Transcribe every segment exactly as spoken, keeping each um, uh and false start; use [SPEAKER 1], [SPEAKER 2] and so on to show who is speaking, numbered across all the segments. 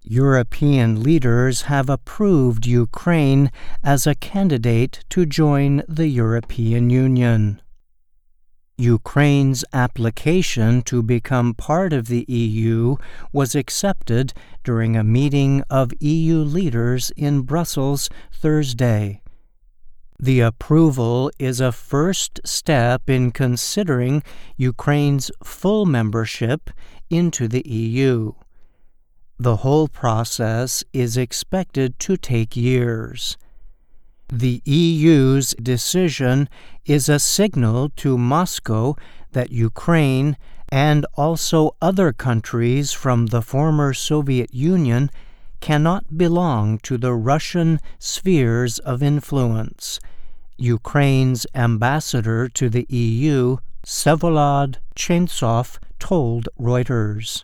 [SPEAKER 1] European leaders have approved Ukraine as a candidate to join the European Union. Ukraine's application to become part of the E U was accepted during a meeting of E U leaders in Brussels Thursday. The approval is a first step in considering Ukraine's full membership into the E U. The whole process is expected to take years. The E U's decision is a signal to Moscow that Ukraine and also other countries from the former Soviet Union cannot belong to the Russian spheres of influence, Ukraine's ambassador to the E U, Vsevolod Chentsov, told Reuters.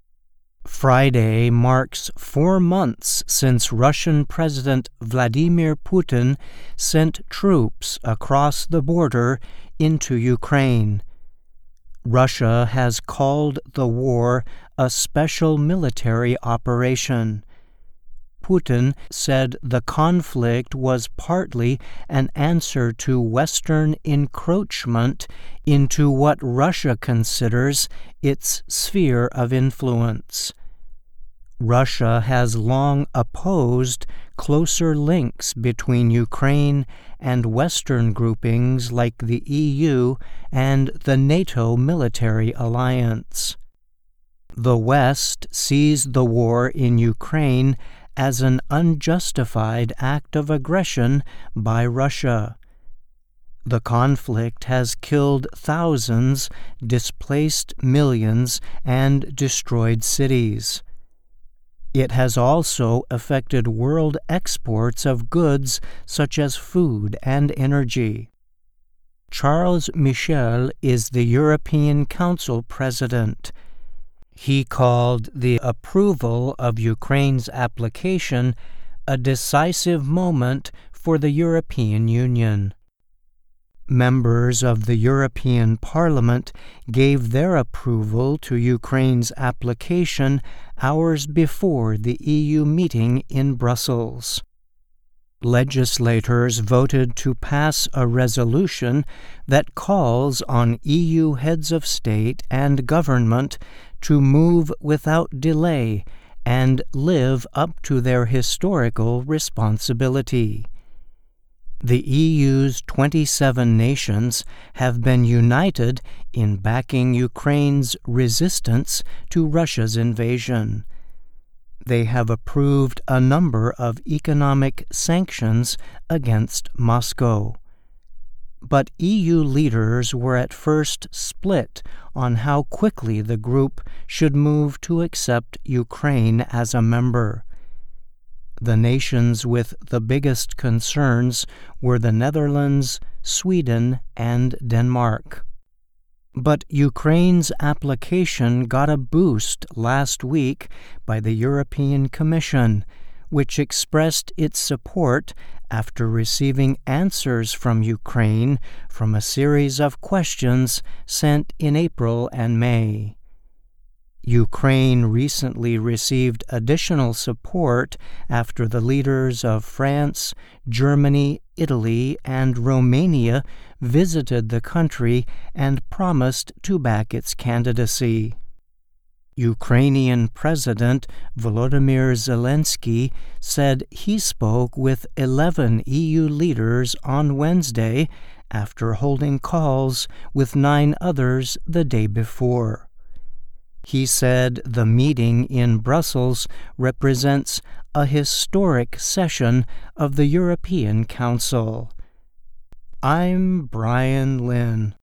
[SPEAKER 1] Friday marks four months since Russian President Vladimir Putin sent troops across the border into Ukraine. Russia has called the war a special military operation. Putin said the conflict was partly an answer to Western encroachment into what Russia considers its sphere of influence. Russia has long opposed closer links between Ukraine and Western groupings like the E U and the NATO military alliance. The West sees the war in Ukraine as an unjustified act of aggression by Russia. The conflict has killed thousands, displaced millions, and destroyed cities. It has also affected world exports of goods such as food and energy. Charles Michel is the European Council president. He called the approval of Ukraine's application a decisive moment for the European Union. Members of the European Parliament gave their approval to Ukraine's application hours before the E U meeting in Brussels. Legislators voted to pass a resolution that calls on E U heads of state and government to move without delay and live up to their historical responsibility. The E U's twenty-seven nations have been united in backing Ukraine's resistance to Russia's invasion. They have approved a number of economic sanctions against Moscow. But E U leaders were at first split on how quickly the group should move to accept Ukraine as a member. The nations with the biggest concerns were the Netherlands, Sweden, and Denmark. But Ukraine's application got a boost last week by the European Commission, which expressed its support after receiving answers from Ukraine from a series of questions sent in April and May. Ukraine recently received additional support after the leaders of France, Germany, Italy, and Romania visited the country and promised to back its candidacy. Ukrainian President Volodymyr Zelensky said he spoke with eleven E U leaders on Wednesday after holding calls with nine others the day before. He said the meeting in Brussels represents a historic session of the European Council. I'm Brian Lynn.